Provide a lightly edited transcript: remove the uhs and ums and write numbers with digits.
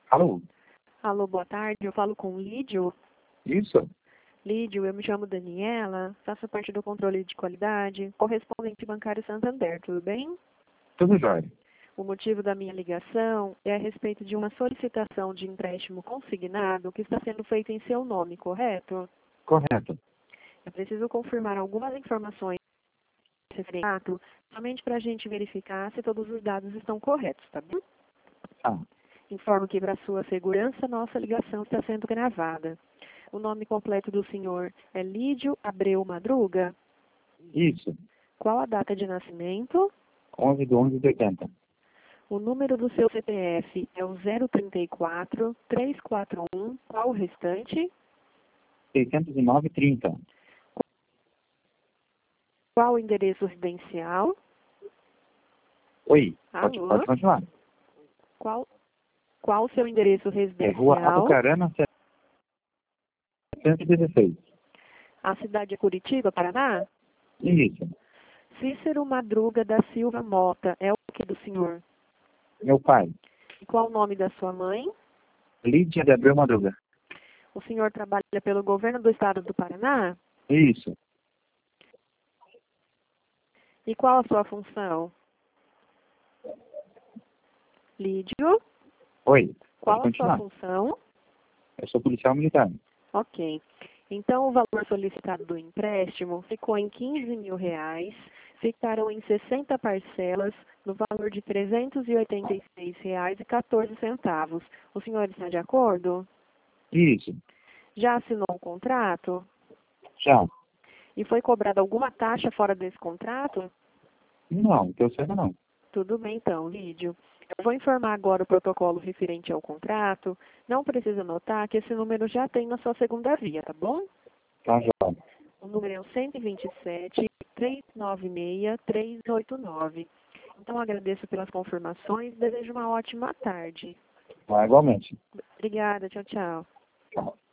Alô? Alô, boa tarde. Eu falo com o Lídio. Isso? Lídio, eu me chamo Daniela, faço parte do controle de qualidade, correspondente bancário Santander, tudo bem? Tudo jóia. O motivo da minha ligação é a respeito de uma solicitação de empréstimo consignado que está sendo feita em seu nome, correto? Correto. Eu preciso confirmar algumas informações referentes ao ato, somente para a gente verificar se todos os dados estão corretos, tá bem? Ah, Informo que, para sua segurança, nossa ligação está sendo gravada. O nome completo do senhor é Lídio Abreu Madruga? isso. Qual a data de nascimento? 11/11/80. O número do seu CPF é o 034-341. Qual o restante? 609/30. Qual o endereço residencial? Oi, Alô? pode continuar. Qual o seu endereço É Rua residencial? Apucarana, 716. A cidade é Curitiba, Paraná? Isso. Cícero Madruga da Silva Mota é o que do senhor? Meu pai. E qual o nome da sua mãe? Lídia de Abreu Madruga. O senhor trabalha pelo governo do estado do Paraná? Isso. E qual a sua função? Lídio, Oi, pode qual a sua continuar. função? Eu sou policial militar. Ok. Então, o valor solicitado do empréstimo ficou em R$ 15.000, ficaram em 60 parcelas, no valor de R$ 386,14. O senhor está de acordo? Isso. Já assinou o contrato? Já. E foi cobrada alguma taxa fora desse contrato? Não, que eu saiba não. Tudo bem então, Lídio. Eu vou informar agora o protocolo referente ao contrato. Não precisa anotar que esse número já tem na sua segunda via, tá bom? Tá jóia. O número é o 127-396-389. Então, agradeço pelas confirmações e desejo uma ótima tarde. Tá, igualmente. Obrigada, tchau, tchau. Tchau.